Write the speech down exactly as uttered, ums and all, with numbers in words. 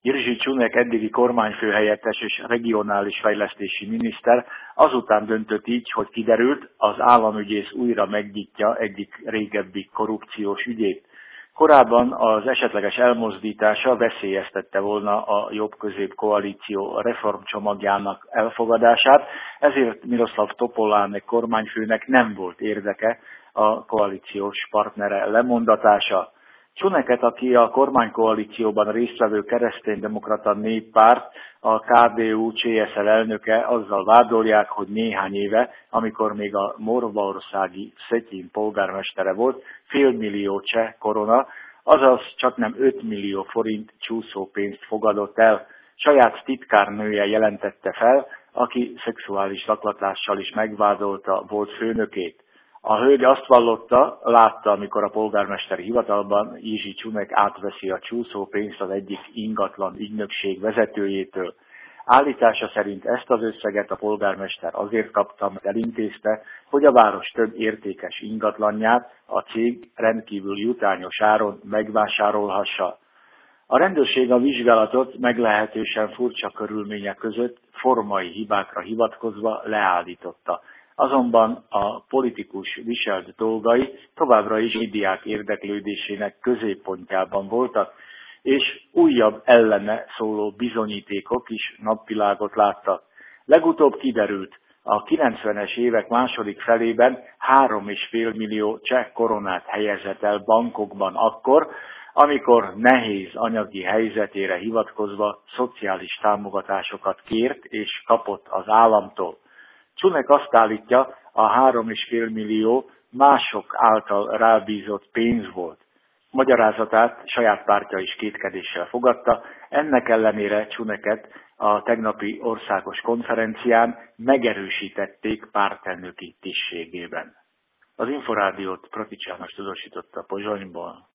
Jiří Čunek eddigi kormányfőhelyettes és regionális fejlesztési miniszter azután döntött így, hogy kiderült, az államügyész újra megnyitja egyik régebbi korrupciós ügyét. Korábban az esetleges elmozdítása veszélyeztette volna a jobb-közép koalíció reformcsomagjának elfogadását, ezért Miroslav Topolánek kormányfőnek nem volt érdeke a koalíciós partnere lemondatása. Čuneket, aki a kormánykoalícióban résztvevő kereszténydemokrata néppárt, a ká dé u-cé es el elnöke, azzal vádolják, hogy néhány éve, amikor még a morvaországi Vsetín polgármestere volt, félmillió cseh korona, azaz csaknem öt millió forint csúszópénzt fogadott el. Saját titkárnője jelentette fel, aki szexuális zaklatással is megvádolta volt főnökét. A hölgy azt vallotta, látta, amikor a polgármesteri hivatalban Jiří Čunek átveszi a csúszópénzt az egyik ingatlan ügynökség vezetőjétől. Állítása szerint ezt az összeget a polgármester azért kapta, mert elintézte, hogy a város több értékes ingatlanját a cég rendkívül jutányos áron megvásárolhassa. A rendőrség a vizsgálatot meglehetősen furcsa körülmények között formai hibákra hivatkozva leállította. Azonban a politikus viselt dolgai továbbra is médiák érdeklődésének középpontjában voltak, és újabb ellene szóló bizonyítékok is napvilágot láttak. Legutóbb kiderült, a kilencvenes évek második felében három és fél millió cseh koronát helyezett el bankokban akkor, amikor nehéz anyagi helyzetére hivatkozva szociális támogatásokat kért és kapott az államtól. Čunek azt állítja, a három és fél millió mások által rábízott pénz volt. Magyarázatát saját pártja is kétkedéssel fogadta, ennek ellenére Čuneket a tegnapi országos konferencián megerősítették pártelnöki tisztségében. Az Inforádiót Pratics János tudósította Pozsonyból.